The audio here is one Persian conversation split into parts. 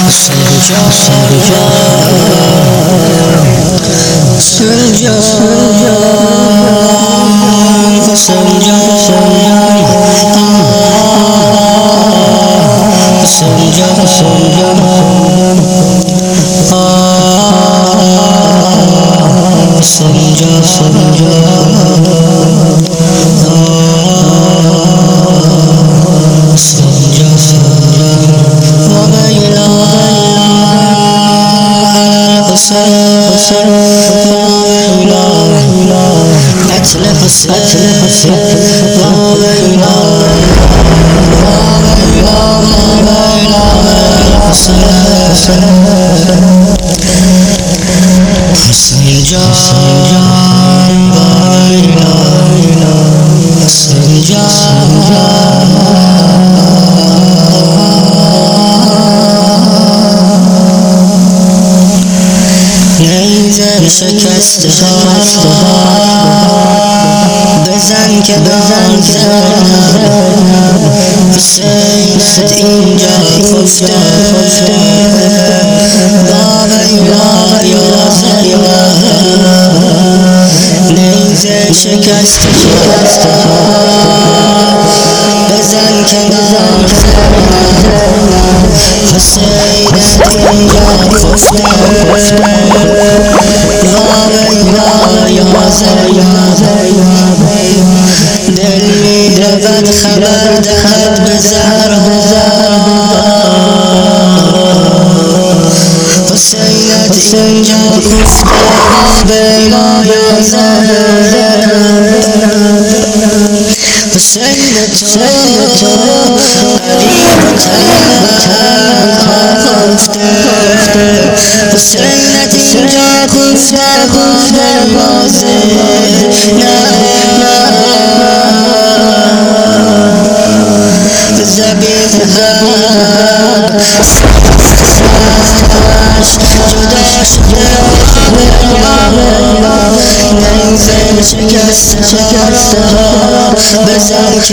شکست بزن که حسینت اینجا خفته نیزه شکست بزن که حسینت اینجا خفته دل می رود خبر دهد به زهرها حسینت اینجا خفته بیلا یا حسینت تو قریب خفته حسینت اینجا خفته دروازه زبیح جدا شده نیزه شکست بزن که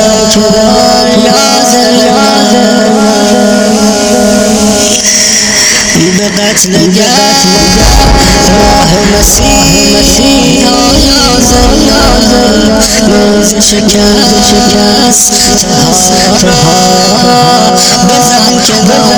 به قتل راه مسیح نیزه شکست بزن که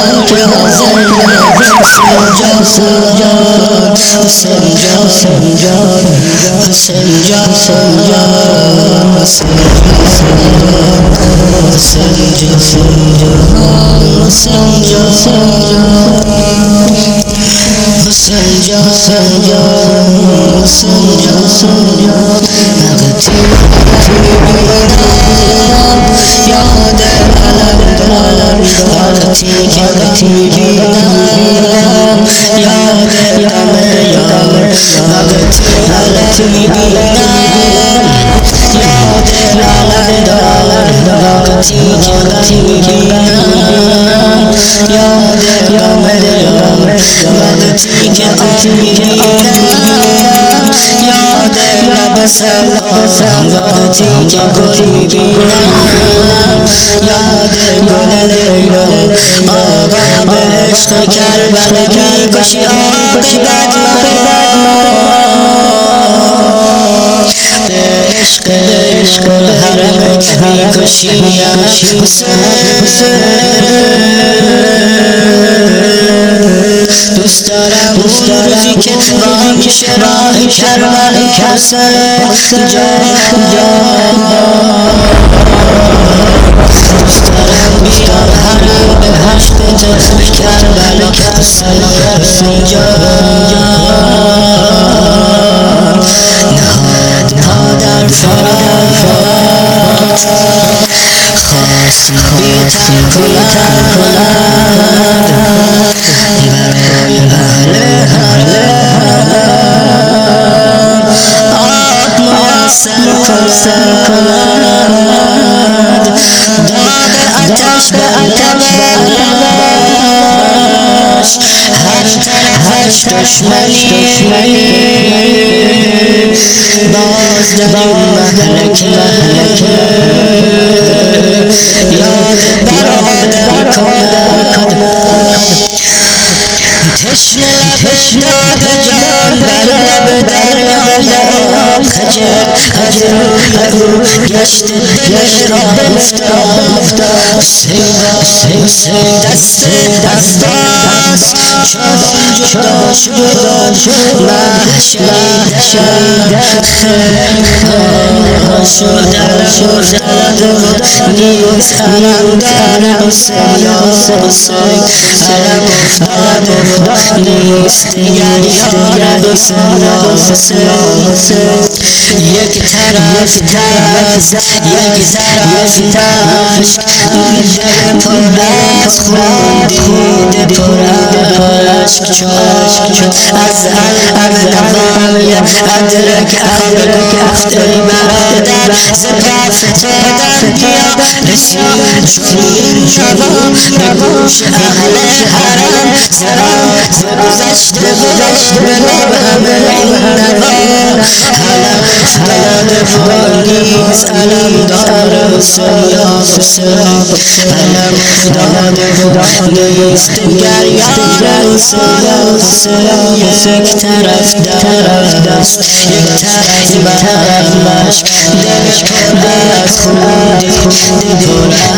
دوست دارم روزی که با میشه راه کربل کسه دوست دارم بیام حرم به هشت کربل کسه نهاد پا در فرات خواست بیتر کند برای اهل آب میسر کند داغ آتش بر لبش هر طرفش دشمنی باز در این مهلکه یاد برادر کند او گشت دل را افتاد حسین دست عباس چنان جدا شد محشر نیز علم دار حسین علم افتاد نیست دیگر یار حسین یک طرف دست یک طرف دشت لب پر از خون دیده پر اشک چون از علم نوای ادرک گفت ای برادر سپاه فتادن بیا رسید چنین نوا به گوش اهل حرم ز گذشته به لب همه این نوا علم نیز علم دار حسین علم افتاد نیست دیگر یار حسین یک طرف دست یک طرف مشک دل پر از خون دیده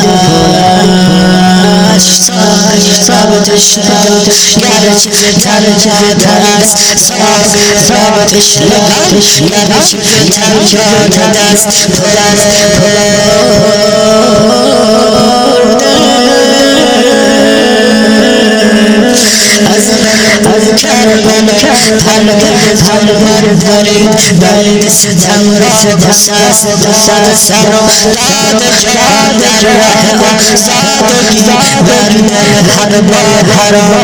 پرش ثابتش نگاه گر چیز ترکاده است ثابتش نگاه گر چیز ترکاده است پر از از کربلا پرده برید بند ستم را بسر سر و داد جان در ره آزادگی بر دل هر بار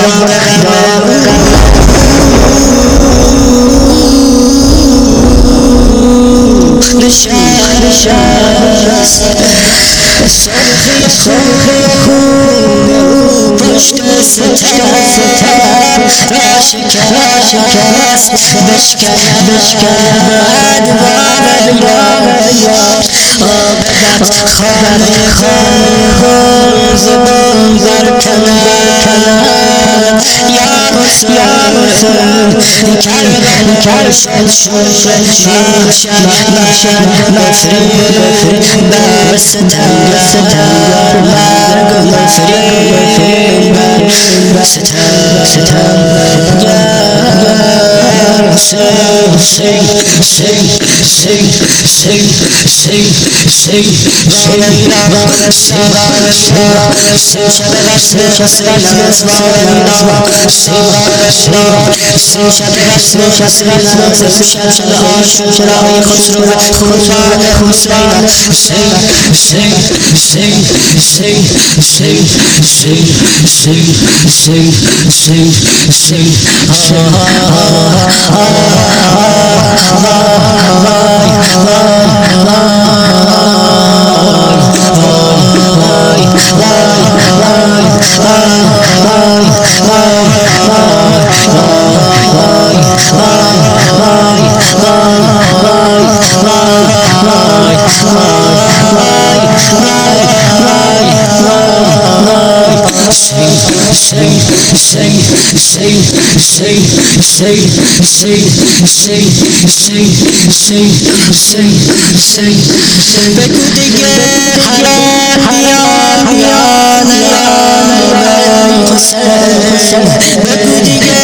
نشست سرخی خون پشت ستم را شکست بشکند آبدت خانه خون زبان بر کند یا حسین کربلا محشر مفریب بر ستمگر مرگ مفریب بر ستمگر بگو دیگه حرام بگو دیگه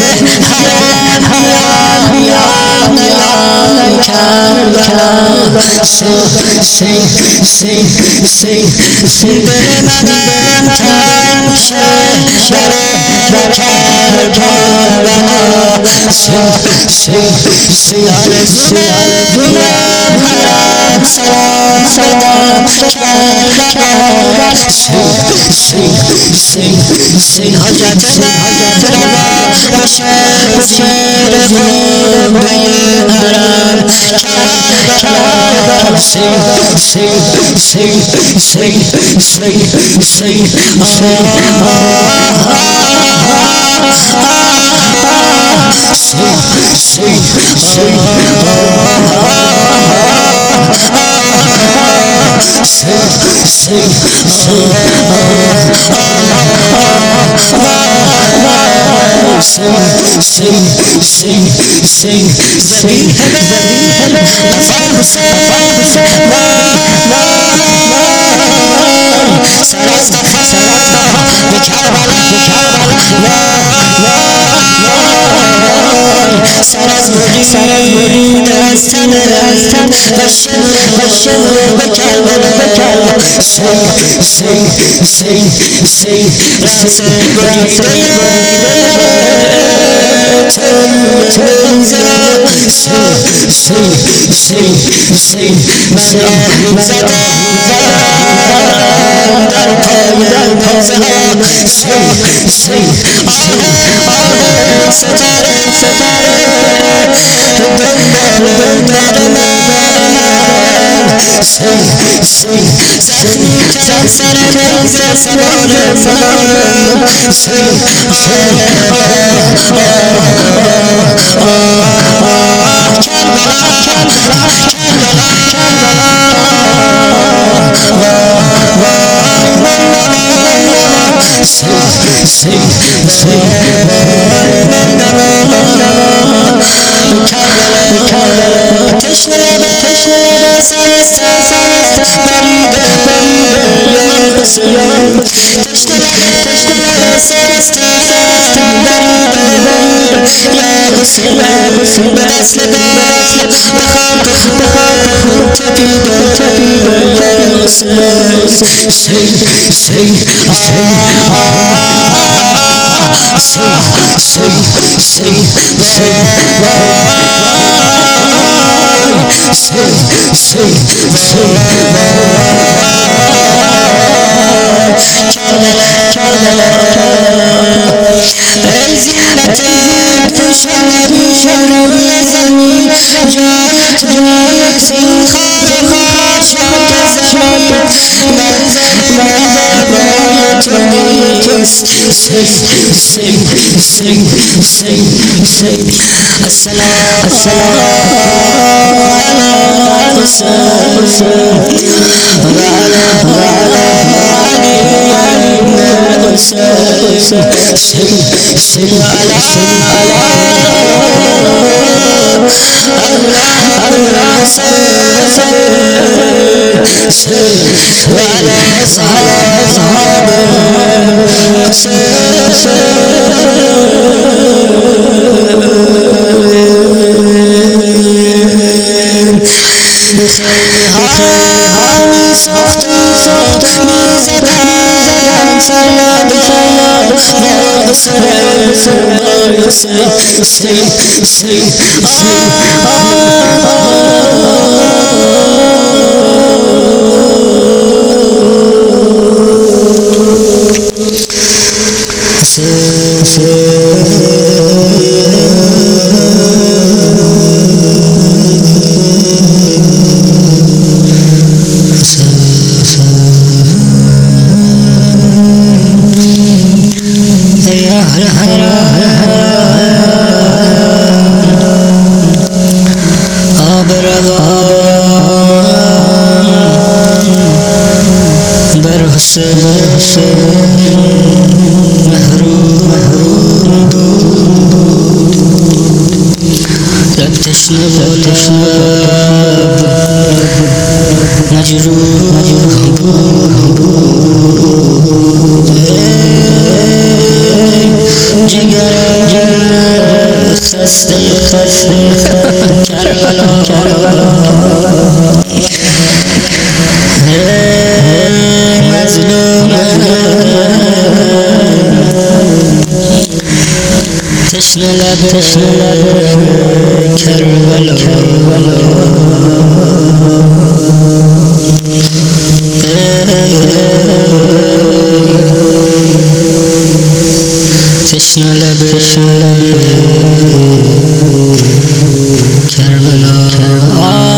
کربلا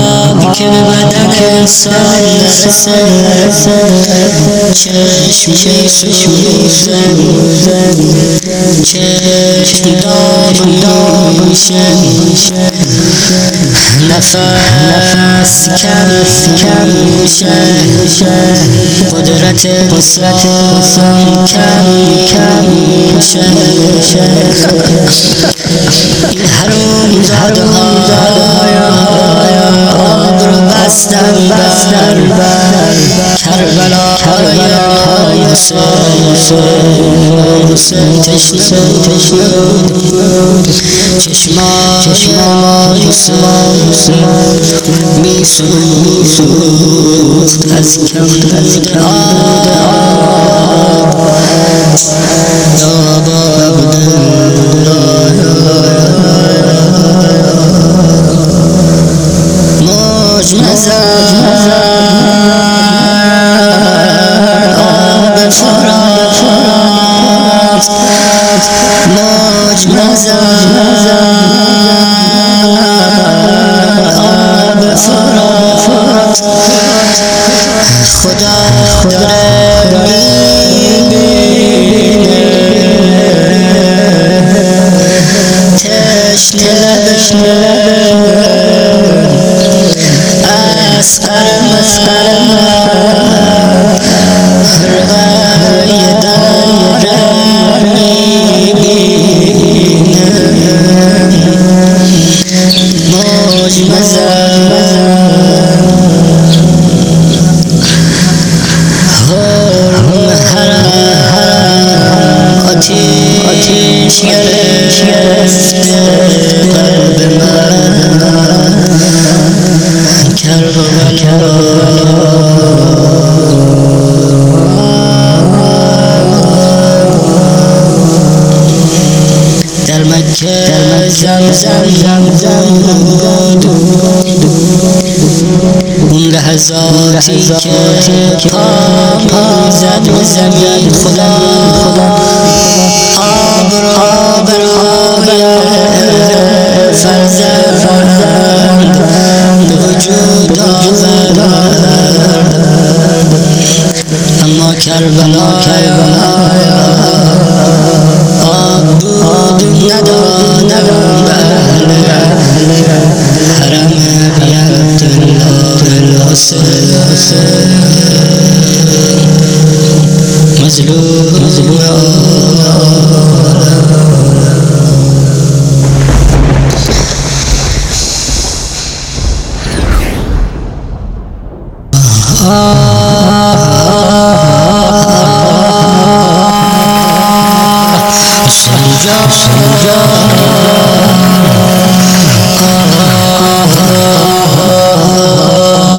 که به بدن انسان نرسه چشم میسوزم چشم داغ میشه نفس کم میشه قدرت انسان کم میشه این حروم زاده های آب رو بستن کربلای حسین تشنه چشمای میسوخت از کبود موج نزد آب فرات موج نزد آب فرات خدا داره میبینه تشنه از قلم رای داره میبینه موج مزد آتیش گرفت قلب من در مکه زمزم بود اون لحظاتی که پا زد به زمین خدا آب را برای فرزند به وجود آورد اما کربلا آب بود ندادم حرم بی عبدالله الحسین مظلوم سنجا